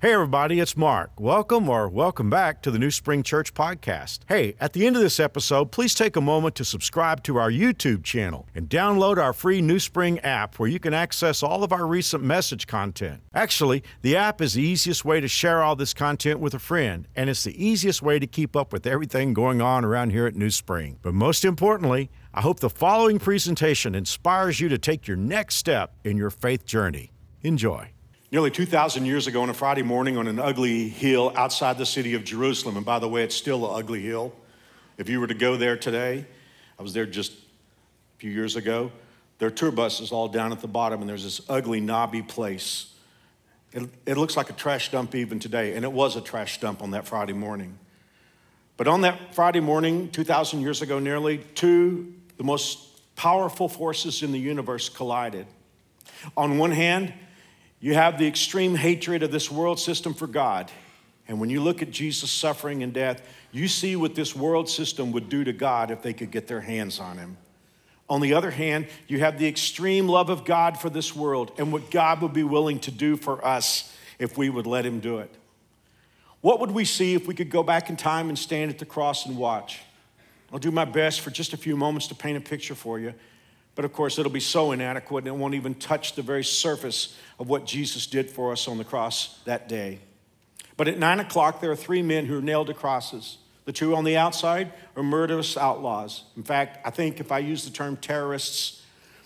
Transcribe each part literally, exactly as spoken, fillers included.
Hey everybody, it's Mark. Welcome or welcome back to the New Spring Church podcast. Hey, at the end of this episode, please take a moment to subscribe to our YouTube channel and download our free New Spring app where you can access all of our recent message content. Actually, the app is the easiest way to share all this content with a friend, and it's the easiest way to keep up with everything going on around here at New Spring. But most importantly, I hope the following presentation inspires you to take your next step in your faith journey. Enjoy. Nearly two thousand years ago on a Friday morning on an ugly hill outside the city of Jerusalem, and by the way, it's still an ugly hill. If you were to go there today, I was there just a few years ago, there are tour buses all down at the bottom, and there's this ugly, knobby place. It, it looks like a trash dump even today, and it was a trash dump on that Friday morning. But on that Friday morning, two thousand years ago nearly, two, the most powerful forces in the universe collided. On one hand, you have the extreme hatred of this world system for God. And when you look at Jesus' suffering and death, you see what this world system would do to God if they could get their hands on him. On the other hand, you have the extreme love of God for this world and what God would be willing to do for us if we would let him do it. What would we see if we could go back in time and stand at the cross and watch? I'll do my best for just a few moments to paint a picture for you. But of course, it'll be so inadequate and it won't even touch the very surface of what Jesus did for us on the cross that day. But at nine o'clock, there are three men who are nailed to crosses. The two on the outside are murderous outlaws. In fact, I think if I use the term terrorists,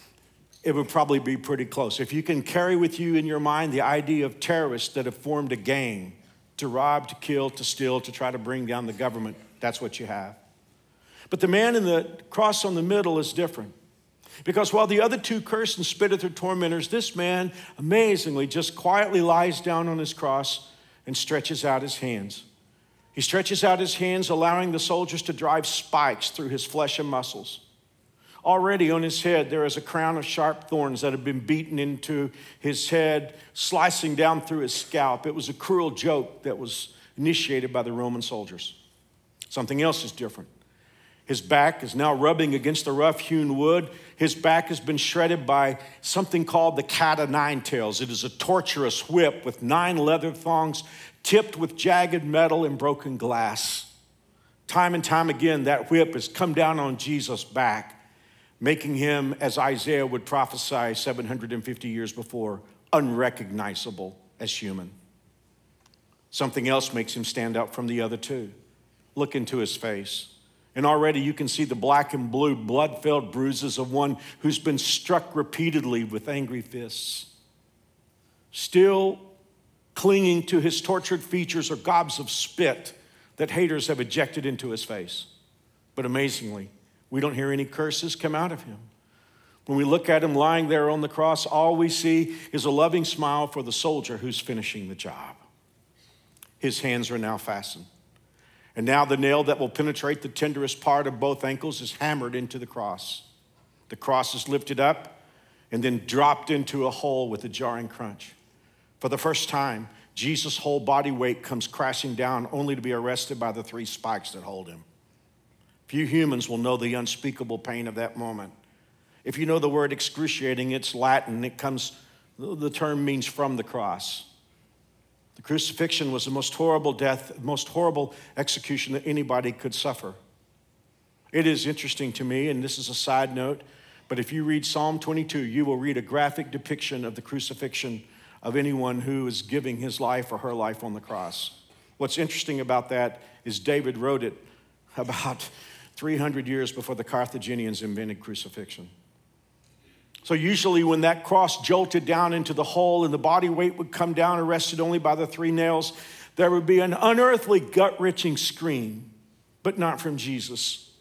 it would probably be pretty close. If you can carry with you in your mind the idea of terrorists that have formed a gang to rob, to kill, to steal, to try to bring down the government, that's what you have. But the man in the cross on the middle is different. Because while the other two curse and spit at their tormentors, this man amazingly just quietly lies down on his cross and stretches out his hands. He stretches out his hands, allowing the soldiers to drive spikes through his flesh and muscles. Already on his head, there is a crown of sharp thorns that have been beaten into his head, slicing down through his scalp. It was a cruel joke that was initiated by the Roman soldiers. Something else is different. His back is now rubbing against the rough-hewn wood. His back has been shredded by something called the cat o' nine tails. It is a torturous whip with nine leather thongs tipped with jagged metal and broken glass. Time and time again, that whip has come down on Jesus' back, making him, as Isaiah would prophesy seven hundred fifty years before, unrecognizable as human. Something else makes him stand out from the other two. Look into his face. And already you can see the black and blue blood-filled bruises of one who's been struck repeatedly with angry fists. Still clinging to his tortured features are gobs of spit that haters have ejected into his face. But amazingly, we don't hear any curses come out of him. When we look at him lying there on the cross, all we see is a loving smile for the soldier who's finishing the job. His hands are now fastened. And now the nail that will penetrate the tenderest part of both ankles is hammered into the cross. The cross is lifted up and then dropped into a hole with a jarring crunch. For the first time, Jesus' whole body weight comes crashing down only to be arrested by the three spikes that hold him. Few humans will know the unspeakable pain of that moment. If you know the word excruciating, it's Latin. It comes, the term means from the cross. The crucifixion was the most horrible death, most horrible execution that anybody could suffer. It is interesting to me, and this is a side note, but if you read Psalm twenty-two, you will read a graphic depiction of the crucifixion of anyone who is giving his life or her life on the cross. What's interesting about that is David wrote it about three hundred years before the Carthaginians invented crucifixion. So usually when that cross jolted down into the hole and the body weight would come down arrested only by the three nails, there would be an unearthly gut-wrenching scream, but not from Jesus.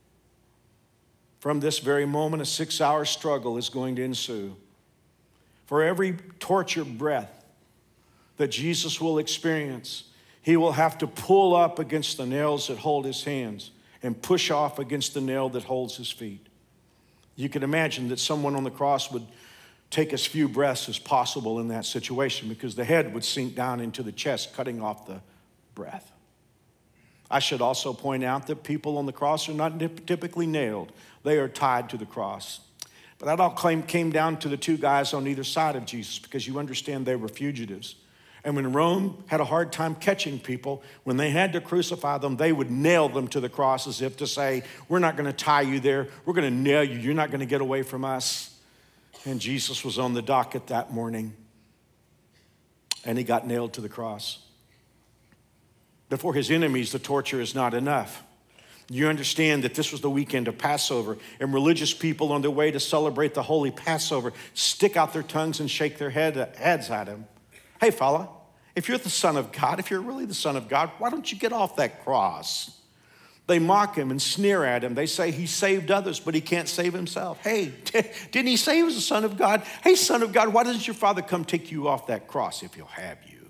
From this very moment, a six-hour struggle is going to ensue. For every tortured breath that Jesus will experience, he will have to pull up against the nails that hold his hands and push off against the nail that holds his feet. You can imagine that someone on the cross would take as few breaths as possible in that situation because the head would sink down into the chest, cutting off the breath. I should also point out that people on the cross are not typically nailed. They are tied to the cross. But that all claim came down to the two guys on either side of Jesus because you understand they were fugitives. And when Rome had a hard time catching people, when they had to crucify them, they would nail them to the cross as if to say, we're not going to tie you there. We're going to nail you. You're not going to get away from us. And Jesus was on the docket that morning, and he got nailed to the cross. But for his enemies, the torture is not enough. You understand that this was the weekend of Passover, and religious people on their way to celebrate the holy Passover stick out their tongues and shake their head, heads at him. Hey, fella, if you're the Son of God, if you're really the Son of God, why don't you get off that cross? They mock him and sneer at him. They say he saved others, but he can't save himself. Hey, didn't he say he was the Son of God? Hey, Son of God, why doesn't your Father come take you off that cross if he'll have you?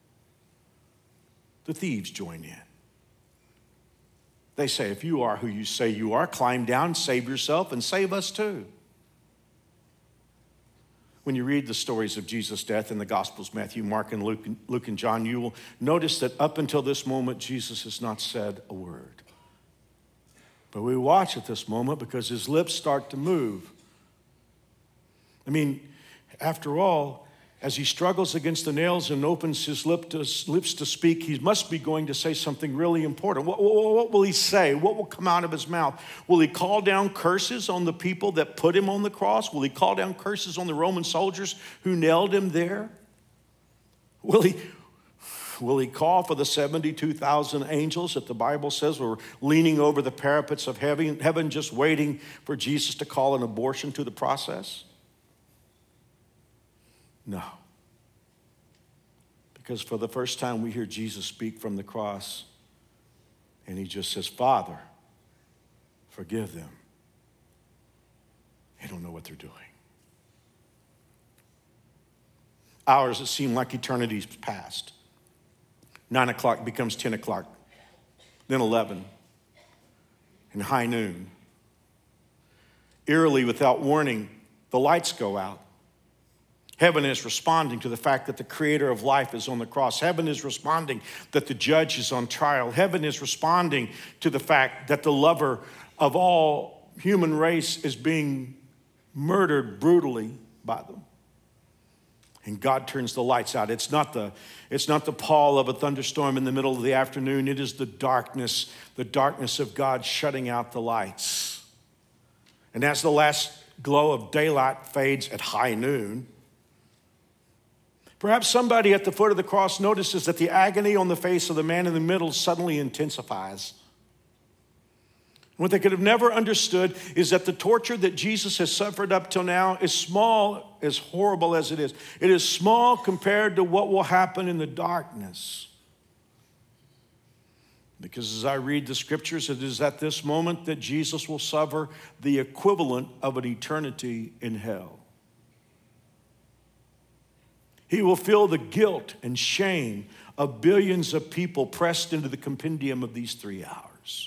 The thieves join in. They say, if you are who you say you are, climb down, save yourself, and save us too. When you read the stories of Jesus' death in the Gospels, Matthew, Mark, and Luke, Luke and John, you will notice that up until this moment, Jesus has not said a word. But we watch at this moment because his lips start to move. I mean, after all, as he struggles against the nails and opens his lip to, lips to speak, he must be going to say something really important. What, what, what will he say? What will come out of his mouth? Will he call down curses on the people that put him on the cross? Will he call down curses on the Roman soldiers who nailed him there? Will he, will he call for the seventy-two thousand angels that the Bible says were leaning over the parapets of heaven, heaven just waiting for Jesus to call an abortion to the process? No. Because for the first time we hear Jesus speak from the cross, and he just says, Father, forgive them. They don't know what they're doing. Hours that seem like eternities passed. Nine o'clock becomes ten o'clock, then eleven, and high noon. Eerily, without warning, the lights go out. Heaven is responding to the fact that the creator of life is on the cross. Heaven is responding that the judge is on trial. Heaven is responding to the fact that the lover of all human race is being murdered brutally by them. And God turns the lights out. It's not the, it's not the pall of a thunderstorm in the middle of the afternoon. It is the darkness, the darkness of God shutting out the lights. And as the last glow of daylight fades at high noon, perhaps somebody at the foot of the cross notices that the agony on the face of the man in the middle suddenly intensifies. What they could have never understood is that the torture that Jesus has suffered up till now is small, as horrible as it is. It is small compared to what will happen in the darkness. Because as I read the scriptures, it is at this moment that Jesus will suffer the equivalent of an eternity in hell. He will feel the guilt and shame of billions of people pressed into the compendium of these three hours.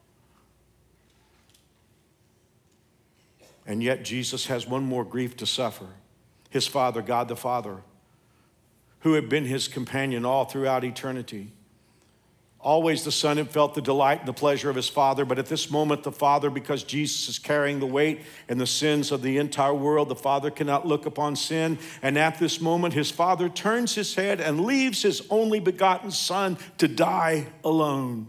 And yet Jesus has one more grief to suffer. His Father, God the Father, who had been his companion all throughout eternity. Always the Son had felt the delight and the pleasure of his Father, but at this moment the Father, because Jesus is carrying the weight and the sins of the entire world, the Father cannot look upon sin. And at this moment his Father turns his head and leaves his only begotten Son to die alone.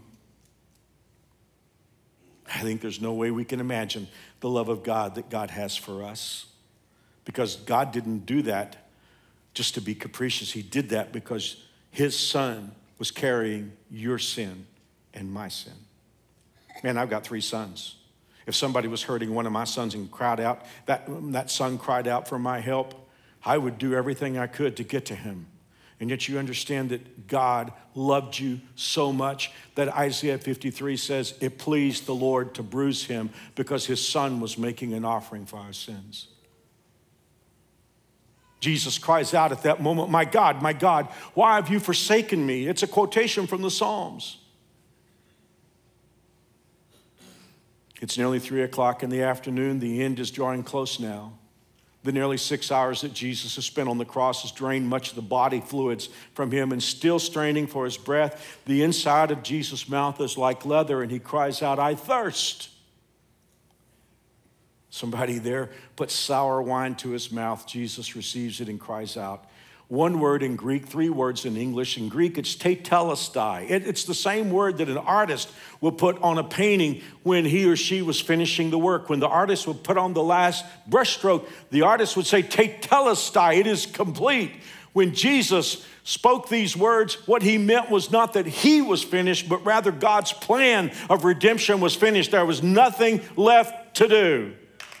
I think there's no way we can imagine the love of God that God has for us. Because God didn't do that just to be capricious. He did that because his Son was carrying your sin and my sin. Man, I've got three sons. If somebody was hurting one of my sons and cried out, that, that son cried out for my help, I would do everything I could to get to him. And yet you understand that God loved you so much that Isaiah fifty-three says it pleased the Lord to bruise him because his Son was making an offering for our sins. Jesus cries out at that moment, my God, my God, why have you forsaken me? It's a quotation from the Psalms. It's nearly three o'clock in the afternoon. The end is drawing close now. The nearly six hours that Jesus has spent on the cross has drained much of the body fluids from him, and still straining for his breath, the inside of Jesus' mouth is like leather, and he cries out, I thirst. Somebody there puts sour wine to his mouth. Jesus receives it and cries out, One word in Greek, three words in English. In Greek, it's tetelestai. It, it's the same word that an artist would put on a painting when he or she was finishing the work. When the artist would put on the last brushstroke, the artist would say tetelestai, it is complete. When Jesus spoke these words, what he meant was not that he was finished, but rather God's plan of redemption was finished. There was nothing left to do.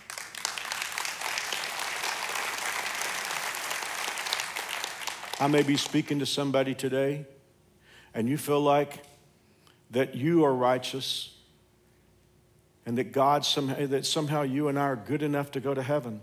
I may be speaking to somebody today, and you feel like that you are righteous and that God somehow, that somehow you and I are good enough to go to heaven.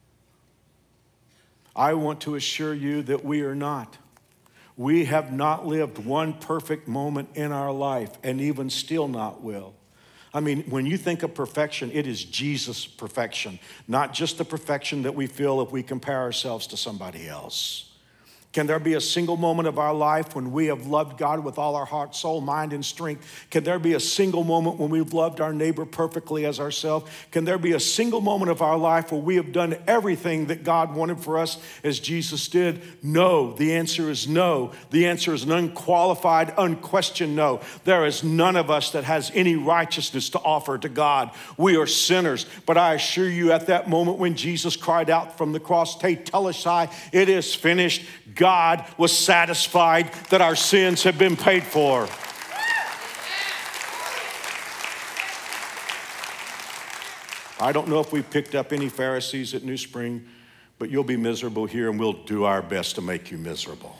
I want to assure you that we are not. We have not lived one perfect moment in our life, and even still not will. I mean, when you think of perfection, it is Jesus' perfection, not just the perfection that we feel if we compare ourselves to somebody else. Can there be a single moment of our life when we have loved God with all our heart, soul, mind, and strength? Can there be a single moment when we've loved our neighbor perfectly as ourselves? Can there be a single moment of our life where we have done everything that God wanted for us as Jesus did? No. The answer is no. The answer is an unqualified, unquestioned no. There is none of us that has any righteousness to offer to God. We are sinners. But I assure you, at that moment when Jesus cried out from the cross, tetelestai, it is finished, God was satisfied that our sins have been paid for. I don't know if we picked up any Pharisees at New Spring, but you'll be miserable here, and we'll do our best to make you miserable.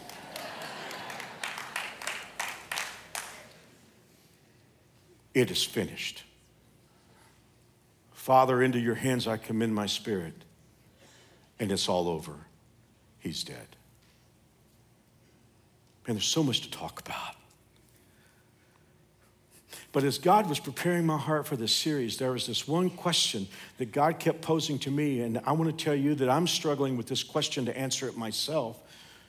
It is finished. Father, into your hands I commend my spirit, and it's all over. He's dead. And there's so much to talk about. But as God was preparing my heart for this series, there was this one question that God kept posing to me, and I want to tell you that I'm struggling with this question to answer it myself.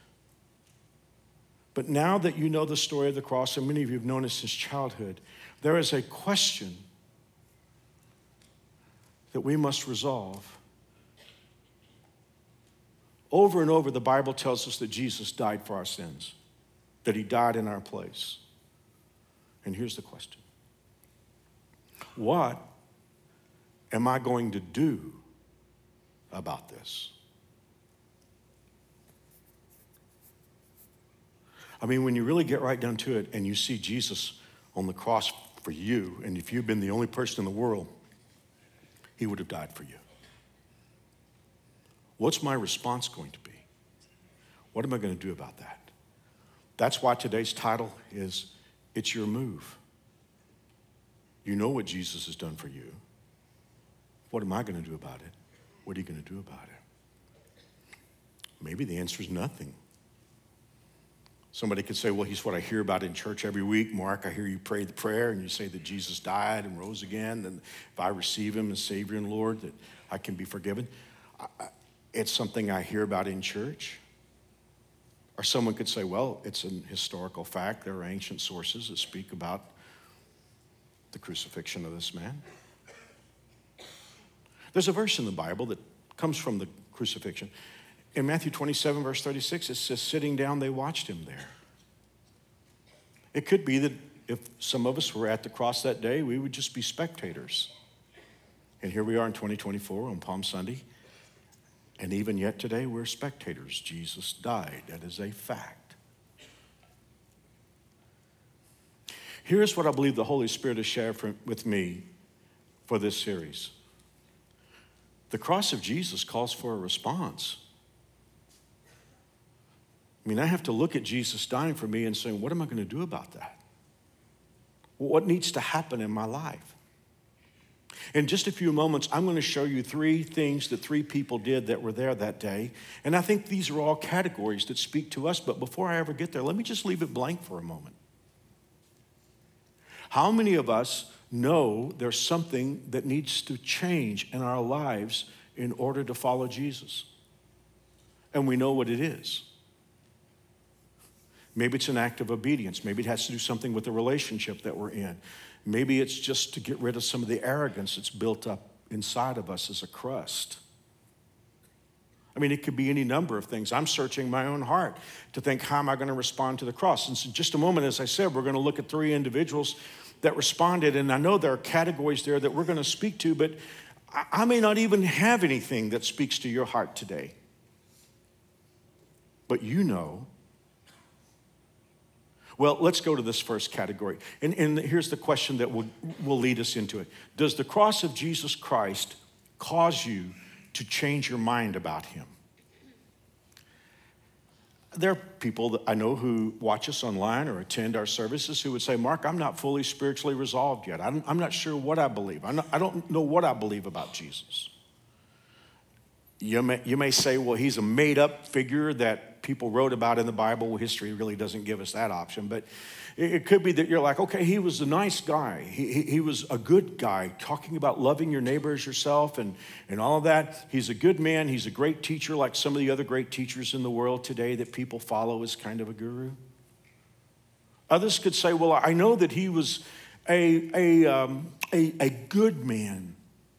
But now that you know the story of the cross, and many of you have known it since childhood, there is a question that we must resolve. Over and over, the Bible tells us that Jesus died for our sins, that he died in our place. And here's the question. What am I going to do about this? I mean, when you really get right down to it and you see Jesus on the cross for you, and if you've been the only person in the world, he would have died for you. What's my response going to be? What am I going to do about that? That's why today's title is, It's Your Move. You know what Jesus has done for you. What am I going to do about it? What are you going to do about it? Maybe the answer is nothing. Somebody could say, well, he's what I hear about in church every week. Mark, I hear you pray the prayer and you say that Jesus died and rose again, and if I receive him as Savior and Lord, that I can be forgiven. I, it's something I hear about in church. Or someone could say, well, it's an historical fact. There are ancient sources that speak about the crucifixion of this man. There's a verse in the Bible that comes from the crucifixion. In Matthew twenty-seven, verse thirty-six, it says, sitting down, they watched him there. It could be that if some of us were at the cross that day, we would just be spectators. And here we are in twenty twenty-four on Palm Sunday. And even yet today, we're spectators. Jesus died. That is a fact. Here's what I believe the Holy Spirit has shared for, with me for this series. The cross of Jesus calls for a response. I mean, I have to look at Jesus dying for me and saying, what am I going to do about that? What needs to happen in my life? In just a few moments, I'm going to show you three things that three people did that were there that day. And I think these are all categories that speak to us. But before I ever get there, let me just leave it blank for a moment. How many of us know there's something that needs to change in our lives in order to follow Jesus? And we know what it is. Maybe it's an act of obedience. Maybe it has to do something with the relationship that we're in. Maybe it's just to get rid of some of the arrogance that's built up inside of us as a crust. I I mean, it could be any number of things. I'm searching my own heart to think, how am I going to respond to the cross? And so in just a moment, as I said, we're going to look at three individuals that responded. And I know there are categories there that we're going to speak to, but I may not even have anything that speaks to your heart today. But you know. Well, let's go to this first category. And, and here's the question that will, will lead us into it. Does the cross of Jesus Christ cause you to change your mind about him? There are people that I know who watch us online or attend our services who would say, Mark, I'm not fully spiritually resolved yet. I'm, I'm not sure what I believe. I'm not, I don't know what I believe about Jesus. You may, you may say, well, he's a made-up figure that people wrote about in the Bible. Well, history really doesn't give us that option. But it, it could be that you're like, okay, he was a nice guy. He, he, he was a good guy, talking about loving your neighbor as yourself and, and all of that. He's a good man. He's a great teacher, like some of the other great teachers in the world today that people follow as kind of a guru. Others could say, well, I know that he was a, a, um, a, a good man.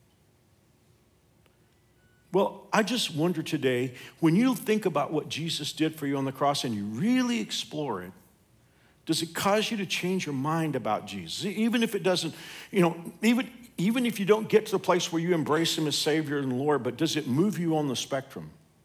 Well, I just wonder today, when you think about what Jesus did for you on the cross and you really explore it, does it cause you to change your mind about Jesus? Even if it doesn't, you know, even, even if you don't get to the place where you embrace him as Savior and Lord, but does it move you on the spectrum?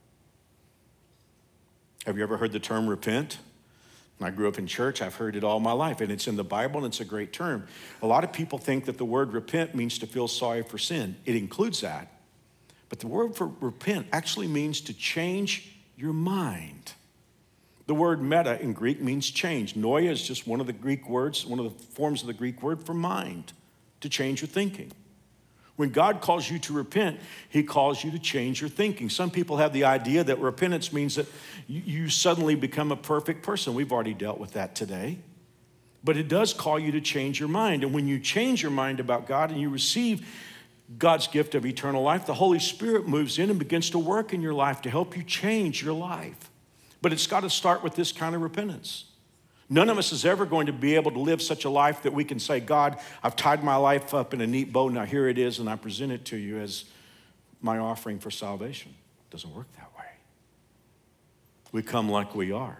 Have you ever heard the term repent? I grew up in church. I've heard it all my life, and it's in the Bible, and it's a great term. A lot of people think that the word repent means to feel sorry for sin. It includes that. But the word for repent actually means to change your mind. The word meta in Greek means change. Noia is just one of the Greek words, one of the forms of the Greek word for mind, to change your thinking. When God calls you to repent, he calls you to change your thinking. Some people have the idea that repentance means that you suddenly become a perfect person. We've already dealt with that today. But it does call you to change your mind. And when you change your mind about God and you receive God's gift of eternal life, the Holy Spirit moves in and begins to work in your life to help you change your life. But it's got to start with this kind of repentance. None of us is ever going to be able to live such a life that we can say, God, I've tied my life up in a neat bow, now here it is, and I present it to you as my offering for salvation. It doesn't work that way. We come like we are.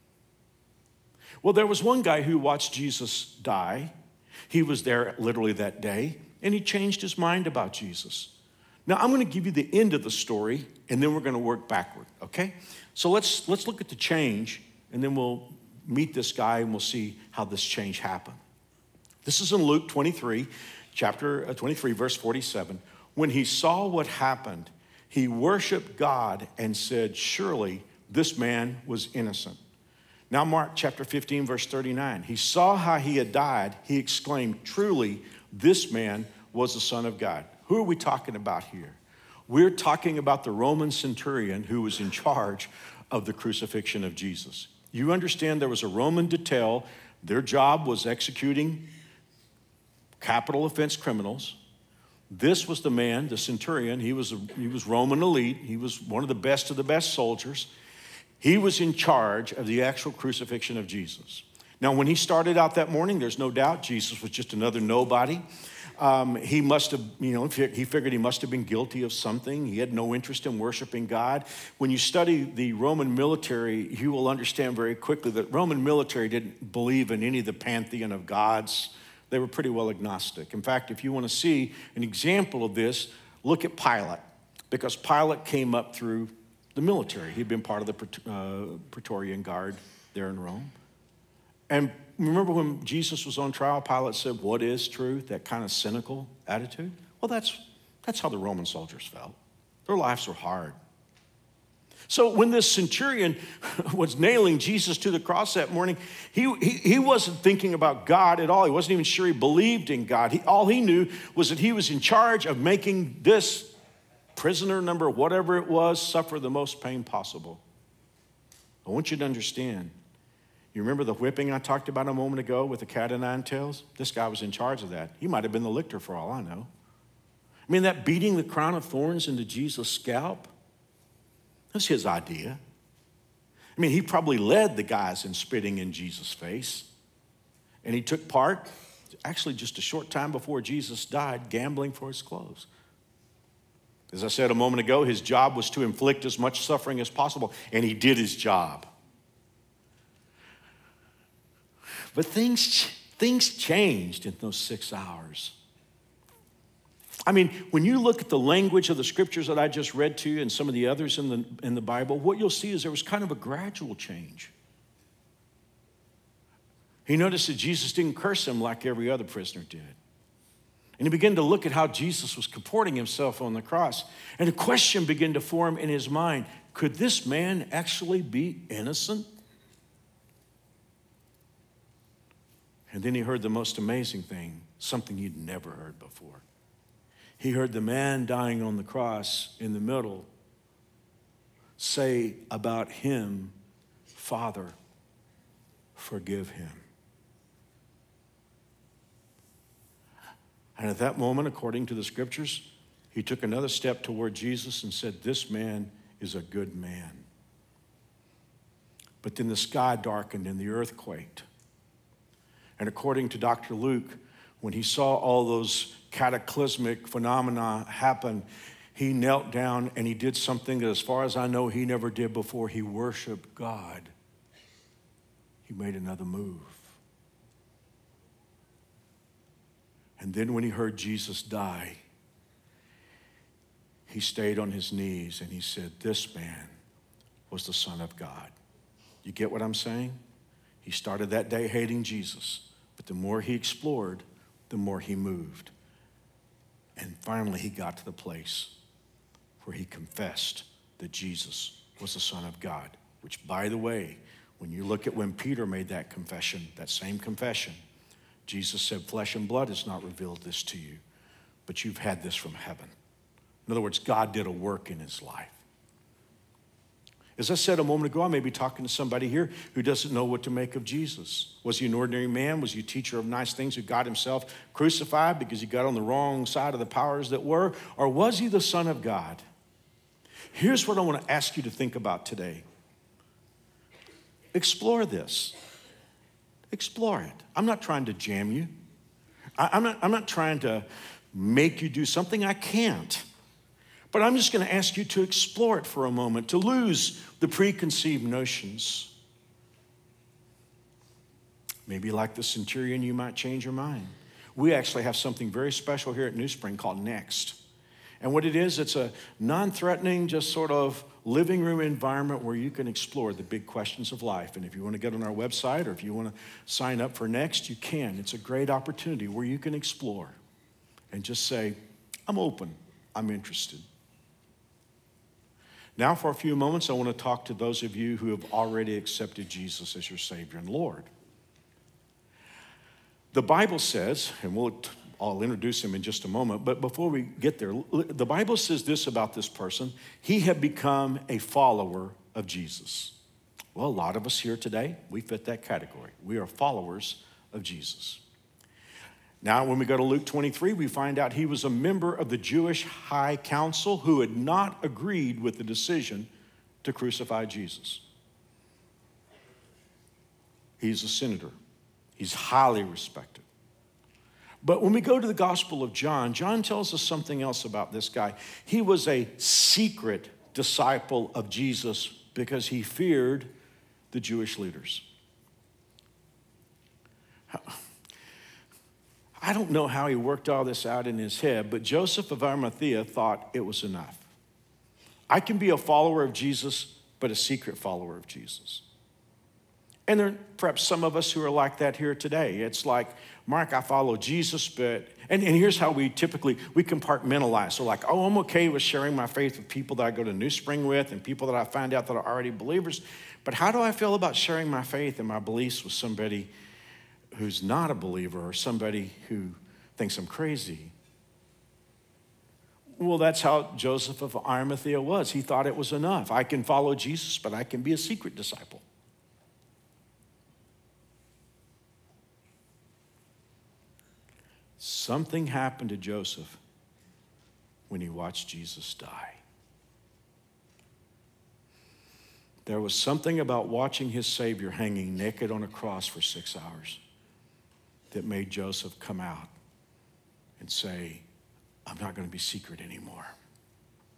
Well, there was one guy who watched Jesus die. He was there literally that day. And he changed his mind about Jesus. Now, I'm going to give you the end of the story, and then we're going to work backward, okay? So let's, let's look at the change, and then we'll meet this guy, and we'll see how this change happened. This is in Luke twenty-three, chapter twenty-three, verse forty-seven. When he saw what happened, he worshiped God and said, surely this man was innocent. Now, Mark chapter fifteen, verse thirty-nine. He saw how he had died. He exclaimed, truly, this man was the Son of God. Who are we talking about here? We're talking about the Roman centurion who was in charge of the crucifixion of Jesus. You understand there was a Roman detail. Their job was executing capital offense criminals. This was the man, the centurion. He was, a, he was Roman elite. He was one of the best of the best soldiers. He was in charge of the actual crucifixion of Jesus. Now, when he started out that morning, there's no doubt Jesus was just another nobody. Um, he must have, you know, he figured he must have been guilty of something. He had no interest in worshiping God. When you study the Roman military, you will understand very quickly that Roman military didn't believe in any of the pantheon of gods. They were pretty well agnostic. In fact, if you want to see an example of this, look at Pilate, because Pilate came up through the military. He'd been part of the uh, Praetorian Guard there in Rome. And remember when Jesus was on trial, Pilate said, what is truth? That kind of cynical attitude. Well, that's, that's how the Roman soldiers felt. Their lives were hard. So when this centurion was nailing Jesus to the cross that morning, he, he, he wasn't thinking about God at all. He wasn't even sure he believed in God. He, all he knew was that he was in charge of making this prisoner number, whatever it was, suffer the most pain possible. I want you to understand, you remember the whipping I talked about a moment ago with the cat o' nine tails? This guy was in charge of that. He might have been the lictor for all I know. I mean, that beating the crown of thorns into Jesus' scalp, that's his idea. I mean, he probably led the guys in spitting in Jesus' face. And he took part, actually just a short time before Jesus died, gambling for his clothes. As I said a moment ago, his job was to inflict as much suffering as possible, and he did his job. But things, things changed in those six hours. I mean, when you look at the language of the scriptures that I just read to you and some of the others in the, in the Bible, what you'll see is there was kind of a gradual change. He noticed that Jesus didn't curse him like every other prisoner did. And he began to look at how Jesus was comporting himself on the cross. And a question began to form in his mind. Could this man actually be innocent? And then he heard the most amazing thing, something he'd never heard before. He heard the man dying on the cross in the middle say about him, Father, forgive him. And at that moment, according to the scriptures, he took another step toward Jesus and said, this man is a good man. But then the sky darkened and the earth quaked. And according to Doctor Luke, when he saw all those cataclysmic phenomena happen, he knelt down and he did something that, as far as I know, he never did before. He worshiped God. He made another move. And then when he heard Jesus die, he stayed on his knees and he said, this man was the Son of God. You get what I'm saying? He started that day hating Jesus, but the more he explored, the more he moved. And finally he got to the place where he confessed that Jesus was the Son of God, which, by the way, when you look at when Peter made that confession, that same confession, Jesus said, flesh and blood has not revealed this to you, but you've had this from heaven. In other words, God did a work in his life. As I said a moment ago, I may be talking to somebody here who doesn't know what to make of Jesus. Was he an ordinary man? Was he a teacher of nice things who got himself crucified because he got on the wrong side of the powers that were? Or was he the Son of God? Here's what I want to ask you to think about today. Explore this. Explore it. I'm not trying to jam you. I, I'm not, I'm not trying to make you do something I can't. But I'm just going to ask you to explore it for a moment, to lose the preconceived notions. Maybe like the centurion, you might change your mind. We actually have something very special here at New Spring called Next. And what it is, it's a non-threatening, just sort of living room environment where you can explore the big questions of life. And if you want to get on our website or if you want to sign up for Next, you can. It's a great opportunity where you can explore and just say, I'm open, I'm interested. Now for a few moments, I want to talk to those of you who have already accepted Jesus as your Savior and Lord. The Bible says, and we'll I'll introduce him in just a moment, but before we get there, the Bible says this about this person: he had become a follower of Jesus. Well, a lot of us here today, we fit that category. We are followers of Jesus. Now, when we go to Luke twenty-three, we find out he was a member of the Jewish High Council who had not agreed with the decision to crucify Jesus. He's a senator. He's highly respected. But when we go to the Gospel of John, John tells us something else about this guy. He was a secret disciple of Jesus because he feared the Jewish leaders. I don't know how he worked all this out in his head, but Joseph of Arimathea thought it was enough. I can be a follower of Jesus, but a secret follower of Jesus. And there are perhaps some of us who are like that here today. It's like, Mark, I follow Jesus, but, and, and here's how we typically, we compartmentalize. So like, oh, I'm okay with sharing my faith with people that I go to New Spring with and people that I find out that are already believers. But how do I feel about sharing my faith and my beliefs with somebody who's not a believer or somebody who thinks I'm crazy? Well, that's how Joseph of Arimathea was. He thought it was enough. I can follow Jesus, but I can be a secret disciple. Something happened to Joseph when he watched Jesus die. There was something about watching his Savior hanging naked on a cross for six hours that made Joseph come out and say, I'm not going to be secret anymore.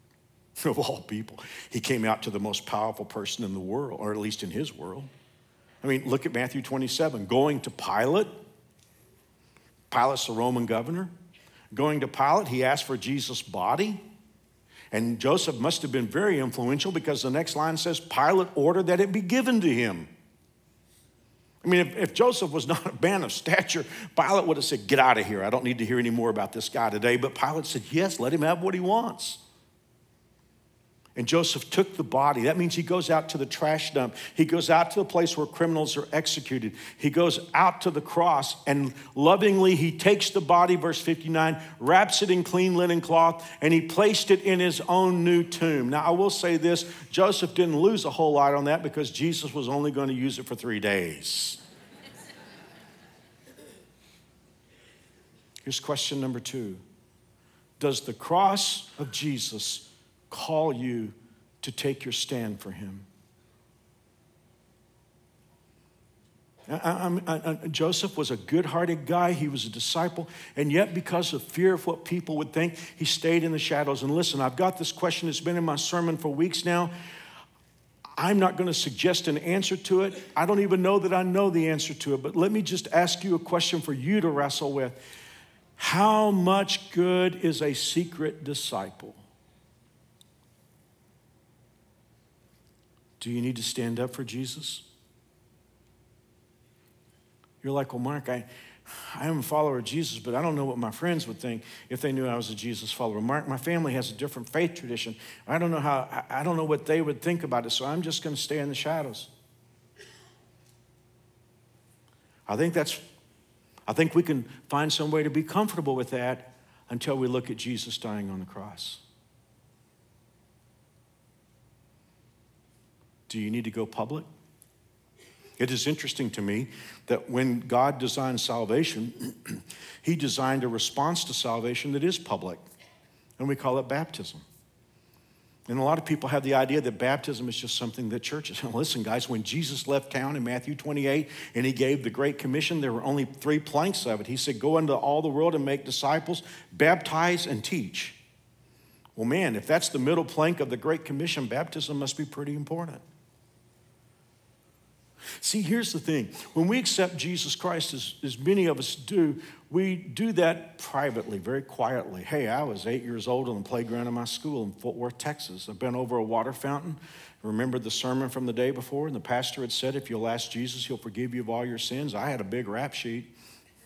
of all people. He came out to the most powerful person in the world, or at least in his world. I mean, look at Matthew twenty-seven. Going to Pilate. Pilate's the Roman governor. Going to Pilate, he asked for Jesus' body. And Joseph must have been very influential because the next line says, Pilate ordered that it be given to him. I mean, if, if Joseph was not a man of stature, Pilate would have said, get out of here. I don't need to hear any more about this guy today. But Pilate said, yes, let him have what he wants. And Joseph took the body. That means he goes out to the trash dump. He goes out to the place where criminals are executed. He goes out to the cross, and lovingly he takes the body, verse fifty-nine, wraps it in clean linen cloth, and he placed it in his own new tomb. Now, I will say this, Joseph didn't lose a whole lot on that because Jesus was only going to use it for three days. Here's question number two. Does the cross of Jesus call you to take your stand for him? I, I, I, Joseph was a good-hearted guy. He was a disciple. And yet, because of fear of what people would think, he stayed in the shadows. And listen, I've got this question that's been in my sermon for weeks now. I'm not going to suggest an answer to it. I don't even know that I know the answer to it. But let me just ask you a question for you to wrestle with. How much good is a secret disciple? Do you need to stand up for Jesus? You're like, well, Mark, I, I am a follower of Jesus, but I don't know what my friends would think if they knew I was a Jesus follower. Mark, my family has a different faith tradition. I don't know how, I don't know what they would think about it, so I'm just going to stay in the shadows. I think that's, I think we can find some way to be comfortable with that until we look at Jesus dying on the cross. Do you need to go public? It is interesting to me that when God designed salvation, he designed a response to salvation that is public, and we call it baptism. And a lot of people have the idea that baptism is just something that churches. Listen, guys, when Jesus left town in Matthew twenty-eight and he gave the Great Commission, there were only three planks of it. He said, go into all the world and make disciples, baptize and teach. Well, man, if that's the middle plank of the Great Commission, baptism must be pretty important. See, here's the thing. When we accept Jesus Christ, as, as many of us do, we do that privately, very quietly. Hey, I was eight years old on the playground of my school in Fort Worth, Texas. I've been over a water fountain. Remembered the sermon from the day before, and the pastor had said, if you'll ask Jesus, he'll forgive you of all your sins. I had a big rap sheet.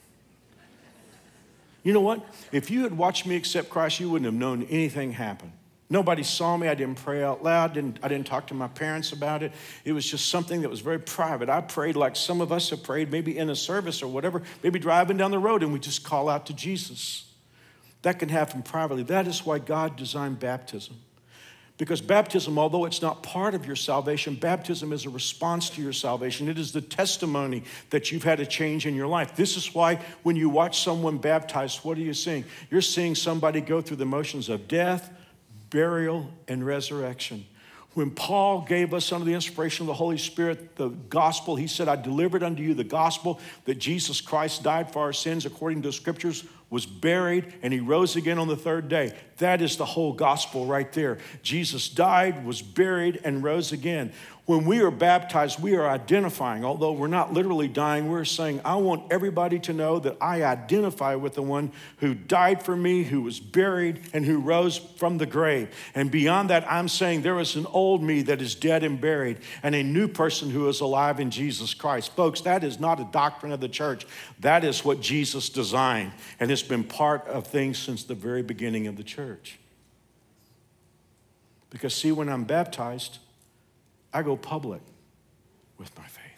You know what? If you had watched me accept Christ, you wouldn't have known anything happened. Nobody saw me. I didn't pray out loud. Didn't, I didn't talk to my parents about it. It was just something that was very private. I prayed like some of us have prayed, maybe in a service or whatever, maybe driving down the road, and we just call out to Jesus. That can happen privately. That is why God designed baptism. Because baptism, although it's not part of your salvation, baptism is a response to your salvation. It is the testimony that you've had a change in your life. This is why when you watch someone baptized, what are you seeing? You're seeing somebody go through the motions of death, burial, and resurrection. When Paul gave us under the inspiration of the Holy Spirit the gospel, he said, I delivered unto you the gospel that Jesus Christ died for our sins according to the scriptures, was buried, and he rose again on the third day. That is the whole gospel right there. Jesus died, was buried, and rose again. When we are baptized, we are identifying, although we're not literally dying, we're saying, I want everybody to know that I identify with the one who died for me, who was buried, and who rose from the grave. And beyond that, I'm saying there is an old me that is dead and buried, and a new person who is alive in Jesus Christ. Folks, that is not a doctrine of the church. That is what Jesus designed, and it's been part of things since the very beginning of the church. Because see, when I'm baptized, I go public with my faith.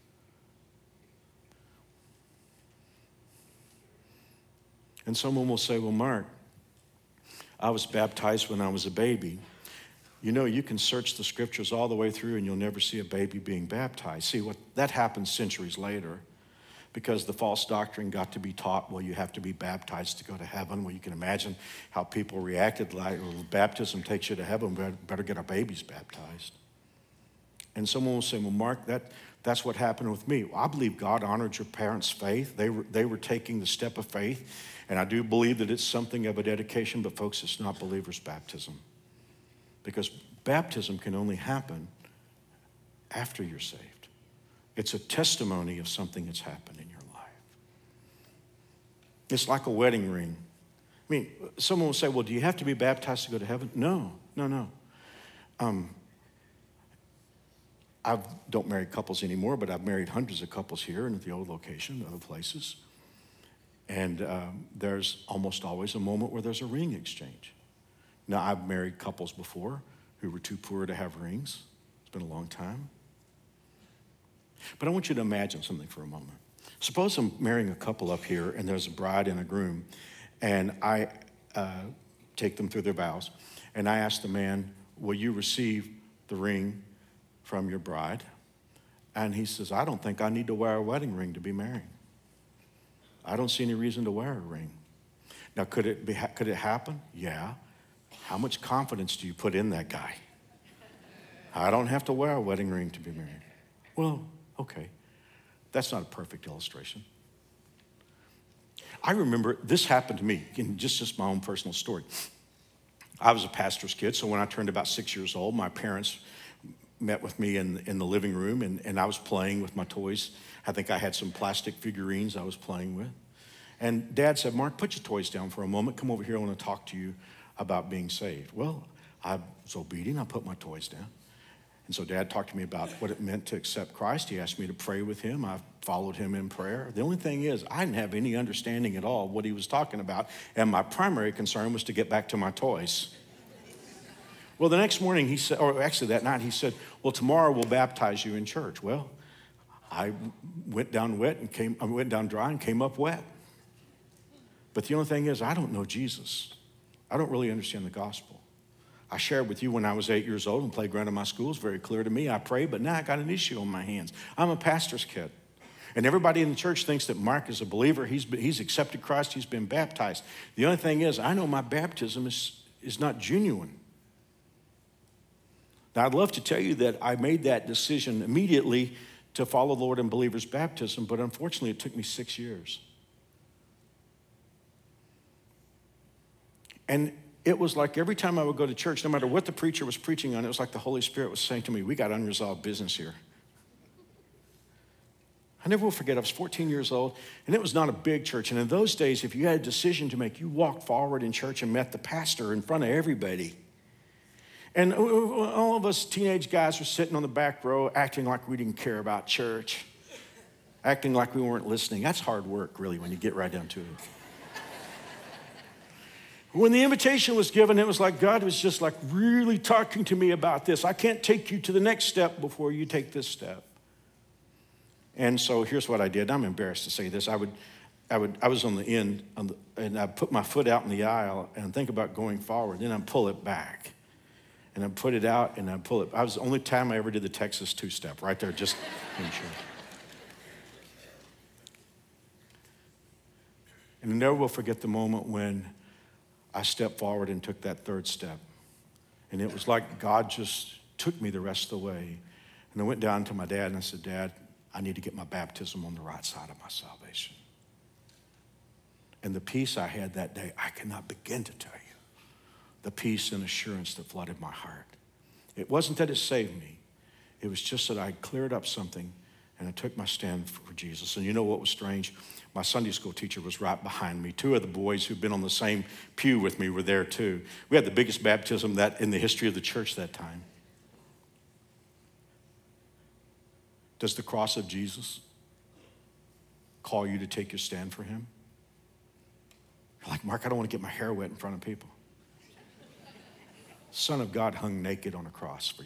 And someone will say, well, Mark, I was baptized when I was a baby. You know, you can search the scriptures all the way through and you'll never see a baby being baptized. See, what that happened centuries later because the false doctrine got to be taught, well, you have to be baptized to go to heaven. Well, you can imagine how people reacted like, well, baptism takes you to heaven, we better get our babies baptized. And someone will say, well, Mark, that, that's what happened with me. Well, I believe God honored your parents' faith. They were, they were taking the step of faith. And I do believe that it's something of a dedication, but folks, it's not believer's baptism. because baptism can only happen after you're saved. It's a testimony of something that's happened in your life. It's like a wedding ring. I mean, someone will say, well, do you have to be baptized to go to heaven? No, no, no. Um, I don't marry couples anymore, but I've married hundreds of couples here and at the old location, other places. And um, there's almost always a moment where there's a ring exchange. Now, I've married couples before who were too poor to have rings. It's been a long time. But I want you to imagine something for a moment. Suppose I'm marrying a couple up here, and there's a bride and a groom, and I uh, take them through their vows, and I ask the man, will you receive the ring from your bride? And he says, I don't think I need to wear a wedding ring to be married. I don't see any reason to wear a ring. Now, could it be, could it happen? Yeah. How much confidence do you put in that guy? I don't have to wear a wedding ring to be married. Well, okay. That's not a perfect illustration. I remember this happened to me, in just, just my own personal story. I was a pastor's kid, so when I turned about six years old, my parents met with me in, in the living room, and, and I was playing with my toys. I think I had some plastic figurines I was playing with. And Dad said, Mark, put your toys down for a moment. Come over here, I want to talk to you about being saved. Well, I was obedient. I put my toys down. And so Dad talked to me about what it meant to accept Christ. He asked me to pray with him. I followed him in prayer. The only thing is, I didn't have any understanding at all of what he was talking about, and my primary concern was to get back to my toys. Well, the next morning, he said, or actually that night, he said, well, tomorrow we'll baptize you in church. Well, I went down wet and came, I went down dry and came up wet. But the only thing is, I don't know Jesus. I don't really understand the gospel. I shared with you when I was eight years old and playground in my school. It's very clear to me. I prayed, but now I got an issue on my hands. I'm a pastor's kid. And everybody in the church thinks that Mark is a believer. He's, he's accepted Christ. He's been baptized. The only thing is, I know my baptism is, is not genuine. Now, I'd love to tell you that I made that decision immediately to follow the Lord in believer's baptism, but unfortunately, it took me six years. And it was like every time I would go to church, no matter what the preacher was preaching on, it was like the Holy Spirit was saying to me, we got unresolved business here. I never will forget, I was fourteen years old, and it was not a big church. And in those days, if you had a decision to make, you walked forward in church and met the pastor in front of everybody. And all of us teenage guys were sitting on the back row acting like we didn't care about church, acting like we weren't listening. That's hard work, really, when you get right down to it. When the invitation was given, it was like God was just like really talking to me about this. I can't take you to the next step before you take this step. And so here's what I did. I'm embarrassed to say this. I would, I would, I was on the end, on the, and I put my foot out in the aisle and think about going forward. Then I'd pull it back, and I'd put it out, and I'd pull it. I was the only time I ever did the Texas two-step right there, just in sure. And I never will forget the moment when I stepped forward and took that third step. And it was like God just took me the rest of the way. And I went down to my dad and I said, Dad, I need to get my baptism on the right side of my salvation. And the peace I had that day, I cannot begin to tell you. The peace and assurance that flooded my heart. It wasn't that it saved me. It was just that I cleared up something and I took my stand for Jesus. And you know what was strange? My Sunday school teacher was right behind me. Two of the boys who'd been on the same pew with me were there too. We had the biggest baptism that in the history of the church that time. Does the cross of Jesus call you to take your stand for him? You're like, Mark, I don't want to get my hair wet in front of people. Son of God hung naked on a cross for you.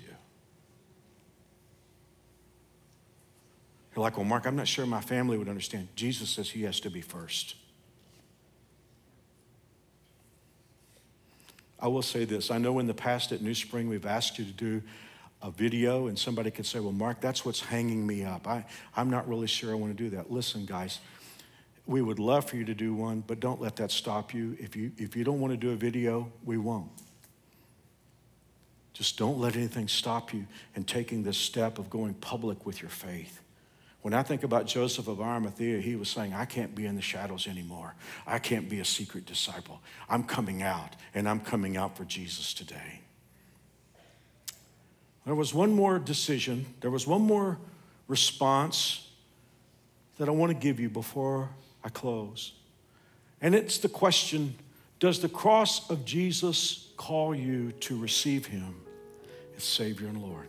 You're like, well, Mark, I'm not sure my family would understand. Jesus says he has to be first. I will say this. I know in the past at New Spring, we've asked you to do a video, and somebody could say, well, Mark, that's what's hanging me up. I, I'm not really sure I want to do that. Listen, guys, we would love for you to do one, but don't let that stop you. If you, if you don't want to do a video, we won't. Just don't let anything stop you in taking this step of going public with your faith. When I think about Joseph of Arimathea, he was saying, I can't be in the shadows anymore. I can't be a secret disciple. I'm coming out, and I'm coming out for Jesus today. There was one more decision, there was one more response that I want to give you before I close. And it's the question, does the cross of Jesus call you to receive him as Savior and Lord?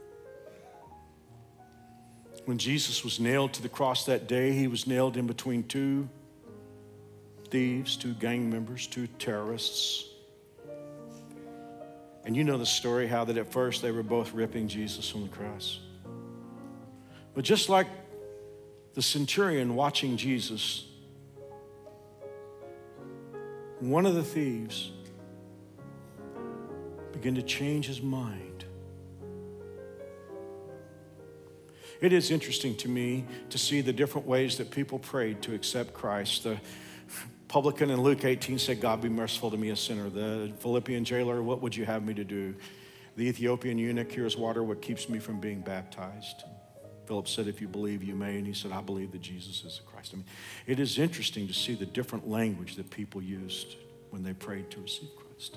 When Jesus was nailed to the cross that day, he was nailed in between two thieves, two gang members, two terrorists. And you know the story, how that at first they were both ripping Jesus on the cross. But just like the centurion watching Jesus, one of the thieves began to change his mind. It is interesting to me to see the different ways that people prayed to accept Christ. The publican in Luke eighteen said, God be merciful to me, a sinner. The Philippian jailer, what would you have me to do? The Ethiopian eunuch, here's water, what keeps me from being baptized? Philip said, if you believe, you may. And he said, I believe that Jesus is the Christ. I mean, it is interesting to see the different language that people used when they prayed to receive Christ.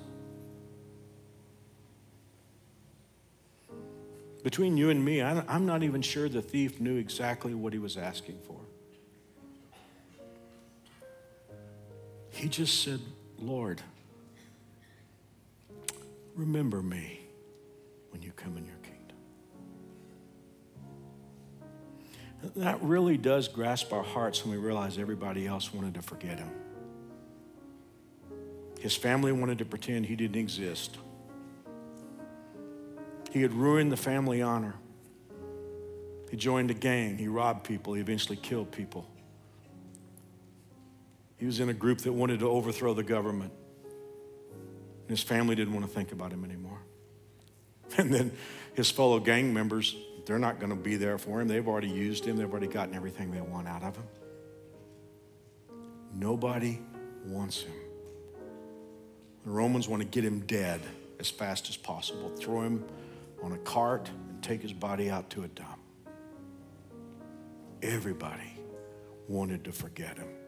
Between you and me, I'm not even sure the thief knew exactly what he was asking for. He just said, Lord, remember me when you come in your kingdom. That really does grasp our hearts when we realize everybody else wanted to forget him. His family wanted to pretend he didn't exist. He had ruined the family honor. He joined a gang. He robbed people. He eventually killed people. He was in a group that wanted to overthrow the government. And his family didn't want to think about him anymore. And then his fellow gang members, they're not going to be there for him. They've already used him. They've already gotten everything they want out of him. Nobody wants him. The Romans want to get him dead as fast as possible. Throw him on a cart and take his body out to a dump. Everybody wanted to forget him.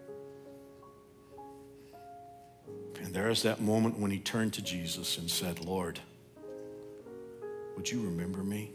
And there's that moment when he turned to Jesus and said, Lord, would you remember me?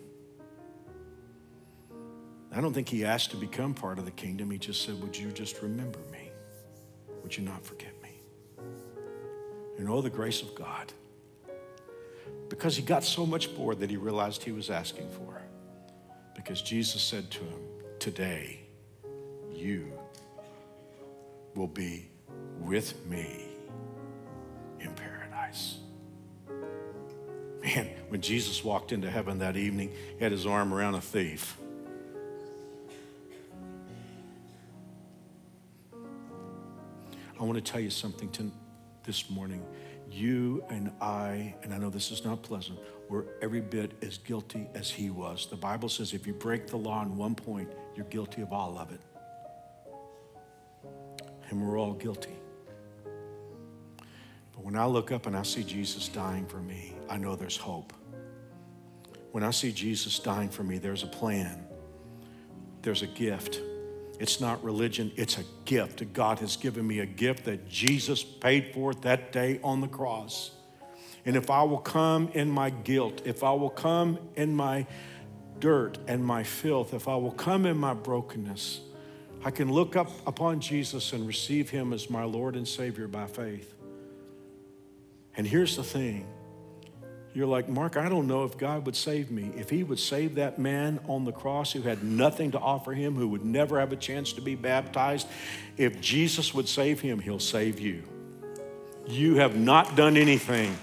I don't think he asked to become part of the kingdom. He just said, would you just remember me? Would you not forget me? And oh, the grace of God. Because he got so much more that he realized he was asking for. Because Jesus said to him, today you will be with me in paradise. Man, when Jesus walked into heaven that evening, he had his arm around a thief. I want to tell you something to, this morning. You and I, and I know this is not pleasant, we're every bit as guilty as he was. The Bible says if you break the law on one point, you're guilty of all of it. And we're all guilty. But when I look up and I see Jesus dying for me, I know there's hope. When I see Jesus dying for me, there's a plan. There's a gift. It's not religion, it's a gift. God has given me a gift that Jesus paid for that day on the cross. And if I will come in my guilt, if I will come in my dirt and my filth, if I will come in my brokenness, I can look up upon Jesus and receive him as my Lord and Savior by faith. And here's the thing. You're like, Mark, I don't know if God would save me. If he would save that man on the cross who had nothing to offer him, who would never have a chance to be baptized, if Jesus would save him, he'll save you. You have not done anything.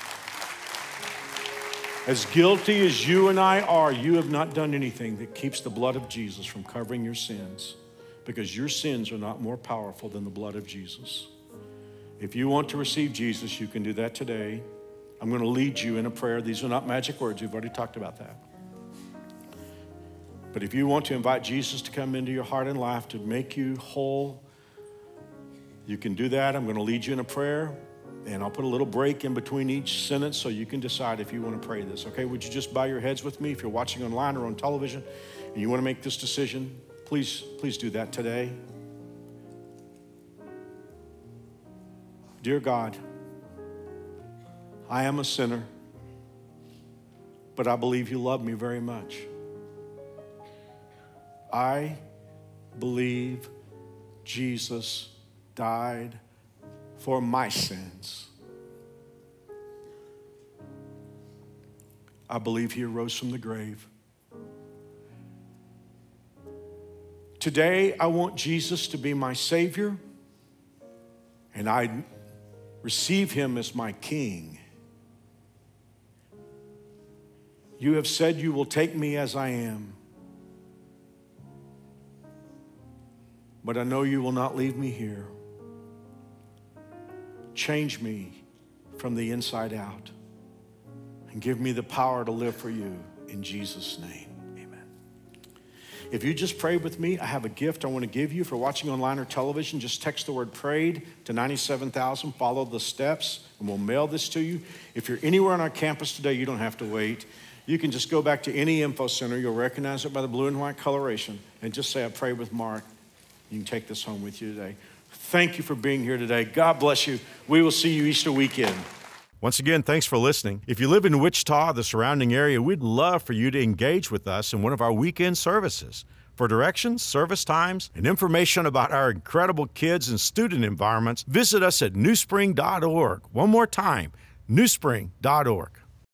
As guilty as you and I are, you have not done anything that keeps the blood of Jesus from covering your sins, because your sins are not more powerful than the blood of Jesus. If you want to receive Jesus, you can do that today. I'm going to lead you in a prayer. These are not magic words. We've already talked about that. But if you want to invite Jesus to come into your heart and life to make you whole, you can do that. I'm going to lead you in a prayer, and I'll put a little break in between each sentence so you can decide if you want to pray this. Okay, would you just bow your heads with me if you're watching online or on television and you want to make this decision? Please, please do that today. Dear God, I am a sinner. but I believe you love me very much. I believe Jesus died for my sins. I believe he arose from the grave. Today, I want Jesus to be my Savior, and I receive him as my King. You have said you will take me as I am, but I know you will not leave me here. Change me from the inside out and give me the power to live for you in Jesus' name. If you just prayed with me, I have a gift I want to give you. For watching online or television, just text the word prayed to ninety-seven thousand. Follow the steps, and we'll mail this to you. If you're anywhere on our campus today, you don't have to wait. You can just go back to any info center. You'll recognize it by the blue and white coloration, and just say, I prayed with Mark. You can take this home with you today. Thank you for being here today. God bless you. We will see you Easter weekend. Once again, thanks for listening. If you live in Wichita, the surrounding area, we'd love for you to engage with us in one of our weekend services. For directions, service times, and information about our incredible kids and student environments, visit us at new spring dot org. One more time, new spring dot org.